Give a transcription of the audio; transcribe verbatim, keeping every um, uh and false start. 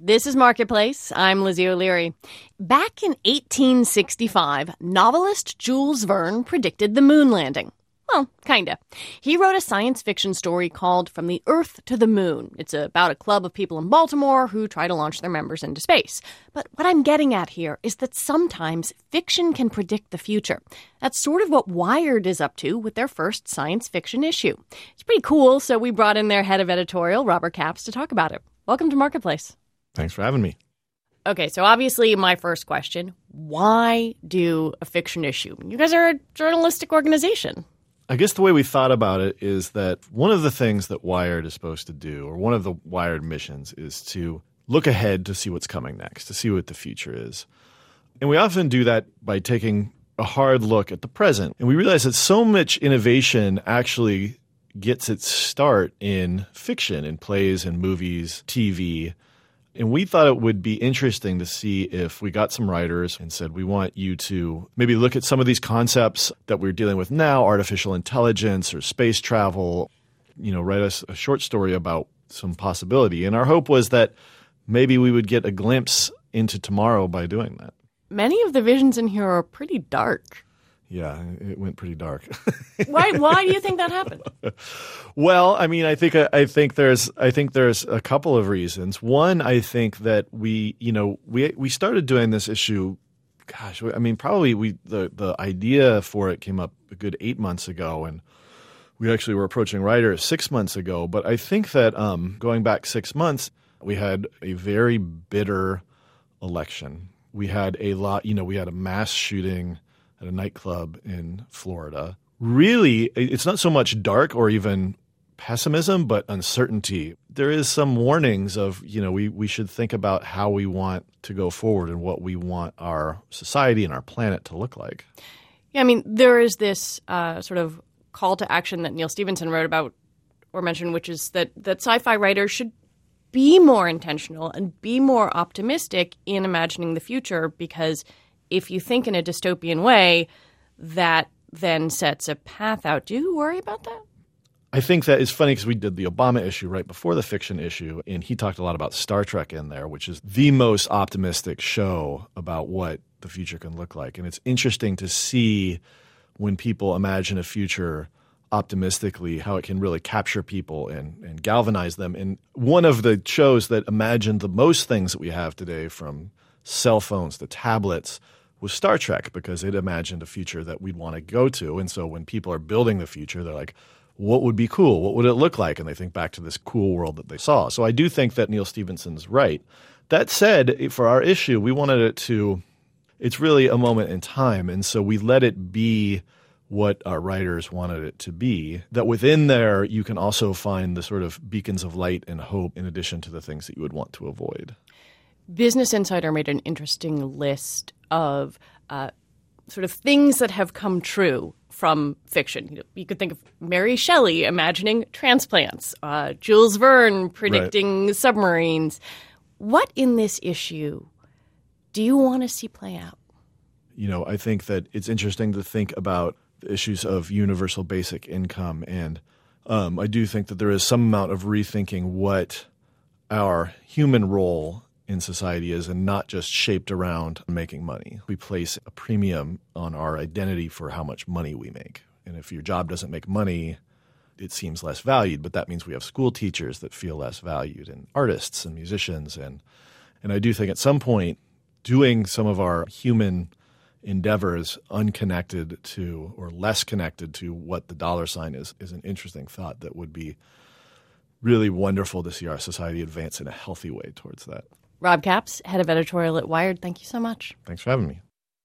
This is Marketplace. I'm Lizzie O'Leary. Back in eighteen sixty-five, novelist Jules Verne predicted the moon landing. Well, kinda. He wrote a science fiction story called From the Earth to the Moon. It's about a club of people in Baltimore who try to launch their members into space. But what I'm getting at here is that sometimes fiction can predict the future. That's sort of what Wired is up to with their first science fiction issue. It's pretty cool, so we brought in their head of editorial, Robert Capps, to talk about it. Welcome to Marketplace. Thanks for having me. Okay, so obviously my first question, why do a fiction issue? You guys are a journalistic organization. I guess the way we thought about it is that one of the things that Wired is supposed to do, or one of the Wired missions, is to look ahead to see what's coming next, to see what the future is. And we often do that by taking a hard look at the present. And we realize that so much innovation actually gets its start in fiction, in plays and movies, T V. And we thought it would be interesting to see if we got some writers and said, we want you to maybe look at some of these concepts that we're dealing with now, artificial intelligence or space travel, you know, write us a short story about some possibility. And our hope was that maybe we would get a glimpse into tomorrow by doing that. Many of the visions in here are pretty dark. Yeah, it went pretty dark. Why? Why do you think that happened? Well, I mean, I think I think there's I think there's a couple of reasons. One, I think that we, you know, we we started doing this issue. Gosh, I mean, probably we the the idea for it came up a good eight months ago, and we actually were approaching writers six months ago. But I think that um, going back six months, we had a very bitter election. We had a lot, you know, we had a mass shooting at a nightclub in Florida. Really, it's not so much dark or even pessimism, but uncertainty. There is some warnings of, you know, we, we should think about how we want to go forward and what we want our society and our planet to look like. Yeah, I mean, there is this uh, sort of call to action that Neal Stephenson wrote about or mentioned, which is that, that sci-fi writers should be more intentional and be more optimistic in imagining the future, because if you think in a dystopian way, that then sets a path out. Do you worry about that? I think that is funny because we did the Obama issue right before the fiction issue, and he talked a lot about Star Trek in there, which is the most optimistic show about what the future can look like. And it's interesting to see when people imagine a future optimistically, how it can really capture people and, and galvanize them. And one of the shows that imagined the most things that we have today, from cell phones to tablets, was Star Trek, because it imagined a future that we'd want to go to. And so when people are building the future, they're like, what would be cool? What would it look like? And they think back to this cool world that they saw. So I do think that Neal Stephenson's right. That said, for our issue, we wanted it to – it's really a moment in time. And so we let it be what our writers wanted it to be, that within there you can also find the sort of beacons of light and hope in addition to the things that you would want to avoid. Business Insider made an interesting list of uh, sort of things that have come true from fiction. You know, you could think of Mary Shelley imagining transplants, uh, Jules Verne predicting right. submarines. What in this issue do you want to see play out? You know, I think that it's interesting to think about the issues of universal basic income. And um, I do think that there is some amount of rethinking what our human role in society is, and not just shaped around making money. We place a premium on our identity for how much money we make. And if your job doesn't make money, it seems less valued, but that means we have school teachers that feel less valued, and artists and musicians. And and I do think at some point doing some of our human endeavors unconnected to or less connected to what the dollar sign is is an interesting thought that would be really wonderful to see our society advance in a healthy way towards that. Rob Capps, head of editorial at Wired, thank you so much. Thanks for having me.